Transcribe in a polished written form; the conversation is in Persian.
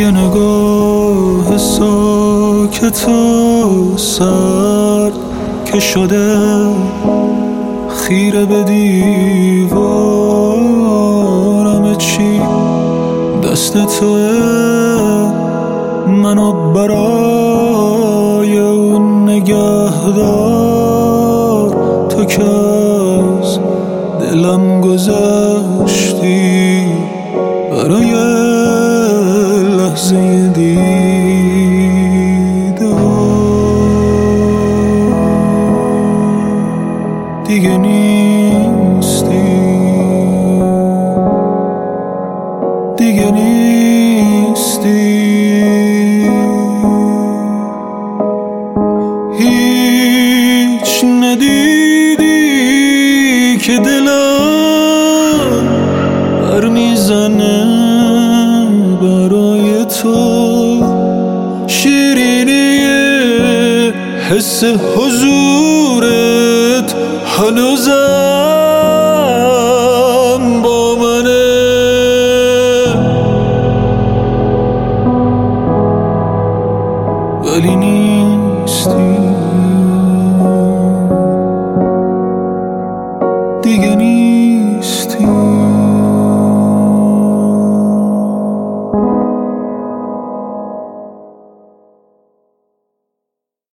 یه نگاه ساکت و سرد که شده خیره به دیوارم، چی دست توه منو برای اون نگهدار، تو که از دلم گذشتی برای لحظه دیدار. دیگه نیستی، دیگه نیستی، هیچ ندیدی که دلم بر میزنه برای تو، شیرینی حس حضورت هنوزم